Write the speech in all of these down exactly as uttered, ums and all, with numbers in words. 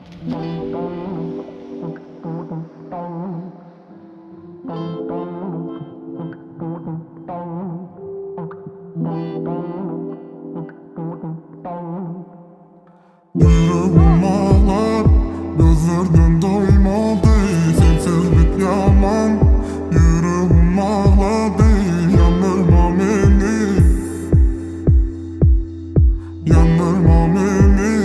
Yüreğim ağlar, gözlerden doymadı. Sensizlik yaman, yüreğim ağladı. Yandırma beni, yandırma beni.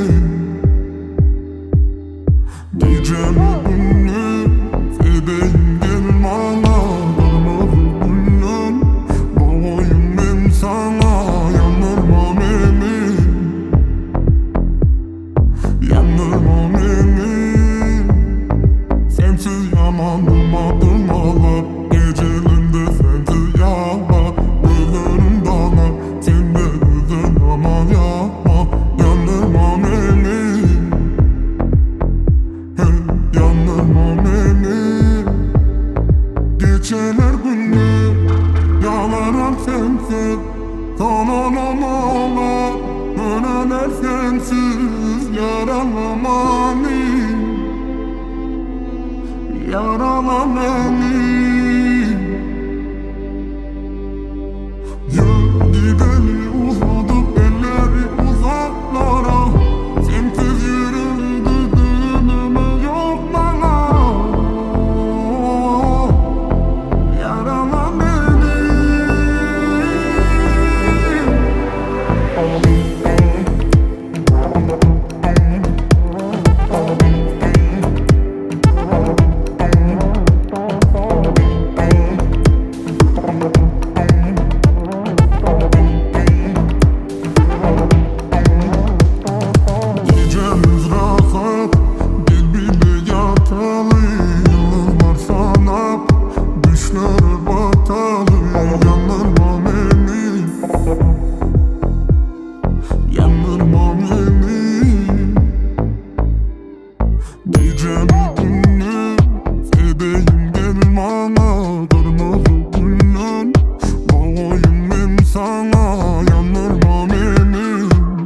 Gecemi gündüz fedeyim gel bana. Kırmızı gülüm boğayım ben sana. Yandırma beni, yandırma beni. Sensiz yamanım adım ağlar. Gecelerinde sensiz yağlar. Gözlerim dağlar, sen de gözün ama yapma. Yandırma beni, hey, yandırma beni. Geceler gündüz yağlaram sensiz. Kalanam ağlar, döneler sensiz. Yaralama beni, yarala beni. Yürü gidelim uzadık elleri uzaklara. Sensiz yürüdü dönümü yok bana. Yarala beni. Gecemiz rahat, birbirine yatalı. Yıllar sanap, düşler batalı. Yandırma beni, yandırma beni. Gecemi gündüz fedeyim gel bana. Kırmızı gülüm boğayım ben sana. Yandırma beni,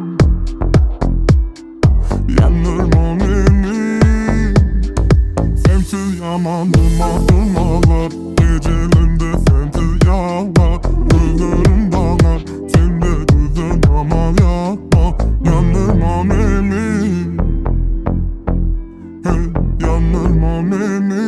yandırma beni. Sensiz yamanım adım ağlar. Gecelerinde sensiz yağlar. Gözlerim dağlar, sen de gözün ama yapma. Yandırma beni, hey, yandırma beni.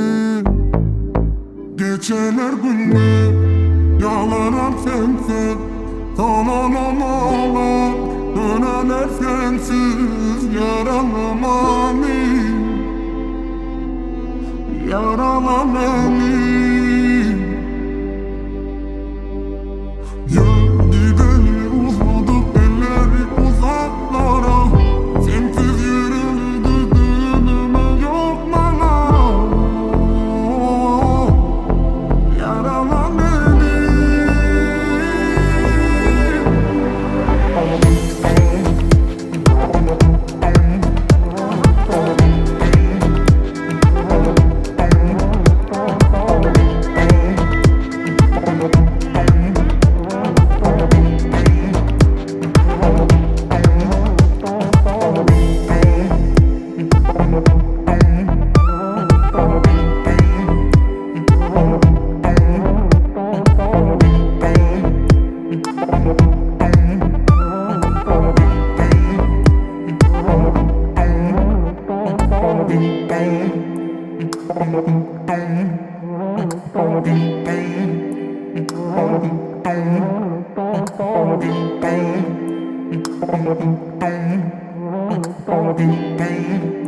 Geceler gündüz yağlaram sensiz. Kalanam ağlar, döneler sensiz. Yaralama beni, yarala beni. Yürü gidelim uzadık elleri uzaklara. Sensiz yürüdü dönümü yok bana. Yarala beni. Bang.